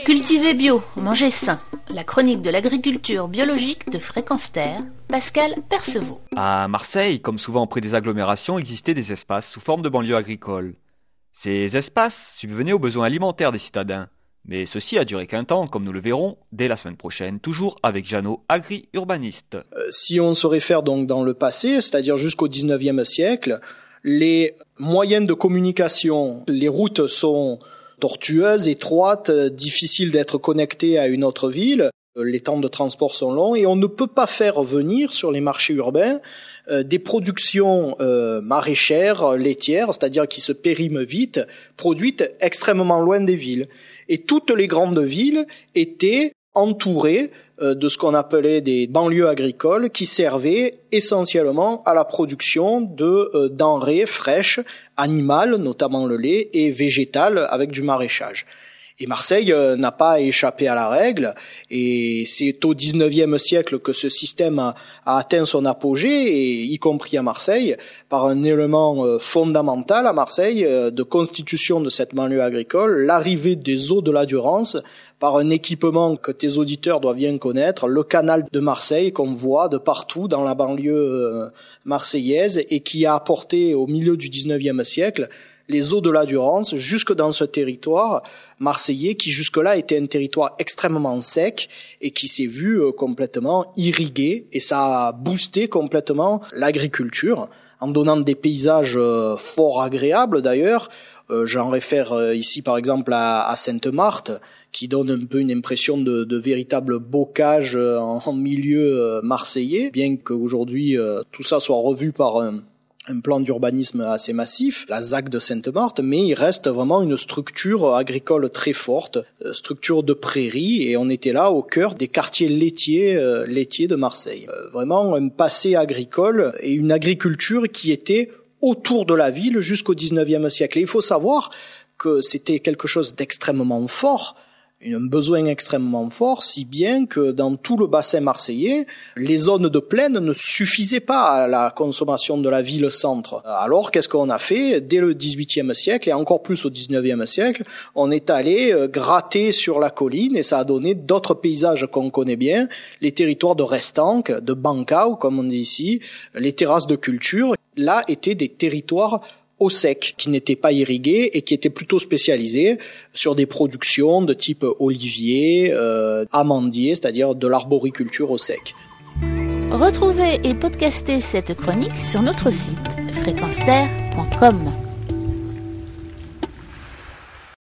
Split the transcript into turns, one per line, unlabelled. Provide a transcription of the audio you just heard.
Cultiver bio, manger sain. La chronique de l'agriculture biologique de Fréquence Terre, Pascal Percevaud.
À Marseille, comme souvent près des agglomérations, existaient des espaces sous forme de banlieues agricoles. Ces espaces subvenaient aux besoins alimentaires des citadins. Mais ceci a duré qu'un temps, comme nous le verrons dès la semaine prochaine, toujours avec Jeannot, agri-urbaniste.
Si on se réfère donc dans le passé, c'est-à-dire jusqu'au 19e siècle, les moyens de communication, les routes sont tortueuses, étroites, difficiles d'être connectées à une autre ville. Les temps de transport sont longs et on ne peut pas faire venir sur les marchés urbains des productions maraîchères, laitières, c'est-à-dire qui se périment vite, produites extrêmement loin des villes. Et toutes les grandes villes étaient entourées de ce qu'on appelait des banlieues agricoles qui servaient essentiellement à la production de denrées fraîches, animales, notamment le lait, et végétales avec du maraîchage. Et Marseille n'a pas échappé à la règle, et c'est au 19e siècle que ce système a atteint son apogée, et y compris à Marseille, par un élément fondamental à Marseille de constitution de cette banlieue agricole, l'arrivée des eaux de la Durance, par un équipement que tes auditeurs doivent bien connaître, le canal de Marseille qu'on voit de partout dans la banlieue marseillaise, et qui a apporté au milieu du 19e siècle les eaux de la Durance jusque dans ce territoire marseillais qui jusque-là était un territoire extrêmement sec et qui s'est vu complètement irrigué, et ça a boosté complètement l'agriculture en donnant des paysages fort agréables d'ailleurs. J'en réfère ici par exemple à Sainte-Marthe, qui donne un peu une impression de véritable bocage en milieu marseillais, bien qu'aujourd'hui tout ça soit revu par un plan d'urbanisme assez massif, la ZAC de Sainte-Marthe, mais il reste vraiment une structure agricole très forte, structure de prairie, et on était là au cœur des quartiers laitiers de Marseille. Vraiment un passé agricole et une agriculture qui était autour de la ville jusqu'au 19e siècle. Et il faut savoir que c'était quelque chose d'extrêmement fort, un besoin extrêmement fort, si bien que dans tout le bassin marseillais, les zones de plaine ne suffisaient pas à la consommation de la ville-centre. Alors, qu'est-ce qu'on a fait? Dès le XVIIIe siècle, et encore plus au XIXe siècle, on est allé gratter sur la colline, et ça a donné d'autres paysages qu'on connaît bien, les territoires de Restanque, de Bancao, comme on dit ici, les terrasses de culture. Là étaient des territoires au sec, qui n'étaient pas irrigués et qui étaient plutôt spécialisés sur des productions de type olivier, amandier, c'est-à-dire de l'arboriculture au sec.
Retrouvez et podcastez cette chronique sur notre site fréquenceterre.com.